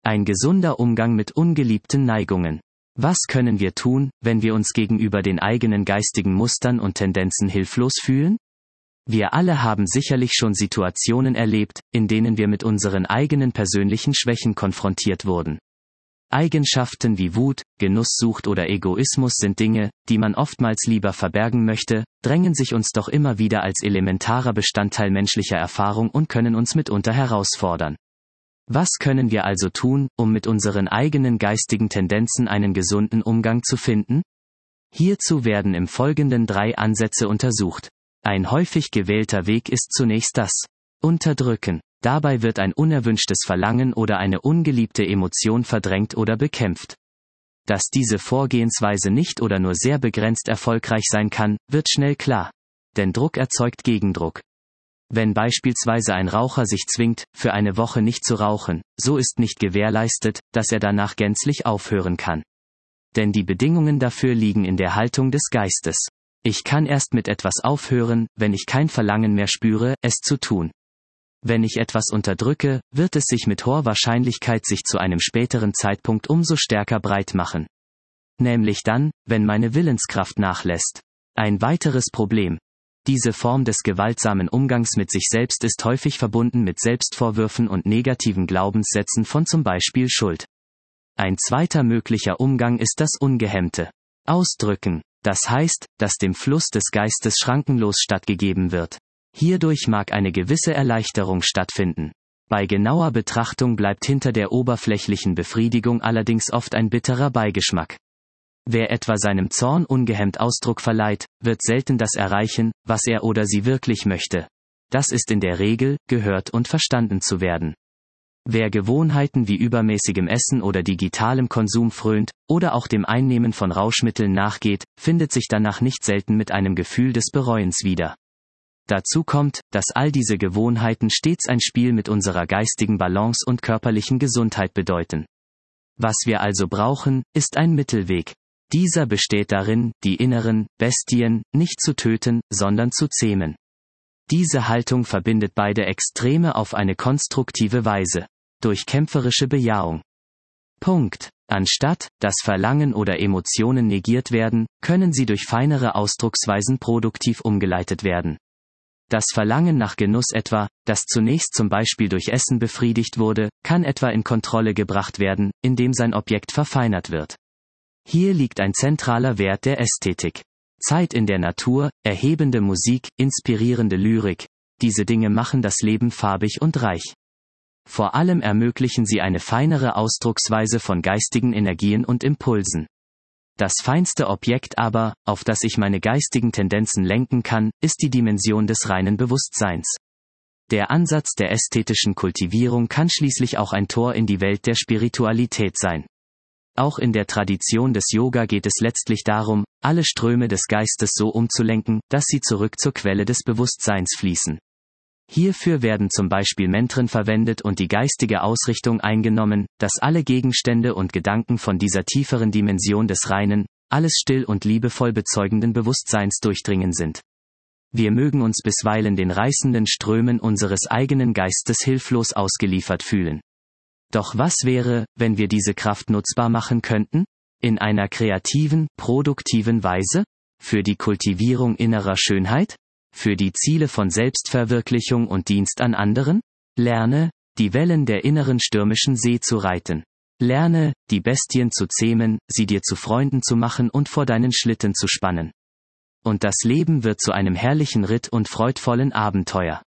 Ein gesunder Umgang mit ungeliebten Neigungen. Was können wir tun, wenn wir uns gegenüber den eigenen geistigen Mustern und Tendenzen hilflos fühlen? Wir alle haben sicherlich schon Situationen erlebt, in denen wir mit unseren eigenen persönlichen Schwächen konfrontiert wurden. Eigenschaften wie Wut, Genusssucht oder Egoismus sind Dinge, die man oftmals lieber verbergen möchte, drängen sich uns doch immer wieder als elementarer Bestandteil menschlicher Erfahrung und können uns mitunter herausfordern. Was können wir also tun, um mit unseren eigenen geistigen Tendenzen einen gesunden Umgang zu finden? Hierzu werden im Folgenden 3 Ansätze untersucht. Ein häufig gewählter Weg ist zunächst das Unterdrücken. Dabei wird ein unerwünschtes Verlangen oder eine ungeliebte Emotion verdrängt oder bekämpft. Dass diese Vorgehensweise nicht oder nur sehr begrenzt erfolgreich sein kann, wird schnell klar. Denn Druck erzeugt Gegendruck. Wenn beispielsweise ein Raucher sich zwingt, für eine Woche nicht zu rauchen, so ist nicht gewährleistet, dass er danach gänzlich aufhören kann. Denn die Bedingungen dafür liegen in der Haltung des Geistes. Ich kann erst mit etwas aufhören, wenn ich kein Verlangen mehr spüre, es zu tun. Wenn ich etwas unterdrücke, wird es sich mit hoher Wahrscheinlichkeit sich zu einem späteren Zeitpunkt umso stärker breit machen. Nämlich dann, wenn meine Willenskraft nachlässt. Ein weiteres Problem. Diese Form des gewaltsamen Umgangs mit sich selbst ist häufig verbunden mit Selbstvorwürfen und negativen Glaubenssätzen von zum Beispiel Schuld. Ein zweiter möglicher Umgang ist das ungehemmte Ausdrücken. Das heißt, dass dem Fluss des Geistes schrankenlos stattgegeben wird. Hierdurch mag eine gewisse Erleichterung stattfinden. Bei genauer Betrachtung bleibt hinter der oberflächlichen Befriedigung allerdings oft ein bitterer Beigeschmack. Wer etwa seinem Zorn ungehemmt Ausdruck verleiht, wird selten das erreichen, was er oder sie wirklich möchte. Das ist in der Regel, gehört und verstanden zu werden. Wer Gewohnheiten wie übermäßigem Essen oder digitalem Konsum frönt, oder auch dem Einnehmen von Rauschmitteln nachgeht, findet sich danach nicht selten mit einem Gefühl des Bereuens wieder. Dazu kommt, dass all diese Gewohnheiten stets ein Spiel mit unserer geistigen Balance und körperlichen Gesundheit bedeuten. Was wir also brauchen, ist ein Mittelweg. Dieser besteht darin, die inneren Bestien nicht zu töten, sondern zu zähmen. Diese Haltung verbindet beide Extreme auf eine konstruktive Weise. Durch kämpferische Bejahung. Punkt. Anstatt, dass Verlangen oder Emotionen negiert werden, können sie durch feinere Ausdrucksweisen produktiv umgeleitet werden. Das Verlangen nach Genuss etwa, das zunächst zum Beispiel durch Essen befriedigt wurde, kann etwa in Kontrolle gebracht werden, indem sein Objekt verfeinert wird. Hier liegt ein zentraler Wert der Ästhetik. Zeit in der Natur, erhebende Musik, inspirierende Lyrik. Diese Dinge machen das Leben farbig und reich. Vor allem ermöglichen sie eine feinere Ausdrucksweise von geistigen Energien und Impulsen. Das feinste Objekt aber, auf das ich meine geistigen Tendenzen lenken kann, ist die Dimension des reinen Bewusstseins. Der Ansatz der ästhetischen Kultivierung kann schließlich auch ein Tor in die Welt der Spiritualität sein. Auch in der Tradition des Yoga geht es letztlich darum, alle Ströme des Geistes so umzulenken, dass sie zurück zur Quelle des Bewusstseins fließen. Hierfür werden zum Beispiel Mantren verwendet und die geistige Ausrichtung eingenommen, dass alle Gegenstände und Gedanken von dieser tieferen Dimension des reinen, alles still und liebevoll bezeugenden Bewusstseins durchdringen sind. Wir mögen uns bisweilen den reißenden Strömen unseres eigenen Geistes hilflos ausgeliefert fühlen. Doch was wäre, wenn wir diese Kraft nutzbar machen könnten? In einer kreativen, produktiven Weise? Für die Kultivierung innerer Schönheit? Für die Ziele von Selbstverwirklichung und Dienst an anderen? Lerne, die Wellen der inneren stürmischen See zu reiten. Lerne, die Bestien zu zähmen, sie dir zu Freunden zu machen und vor deinen Schlitten zu spannen. Und das Leben wird zu einem herrlichen Ritt und freudvollen Abenteuer.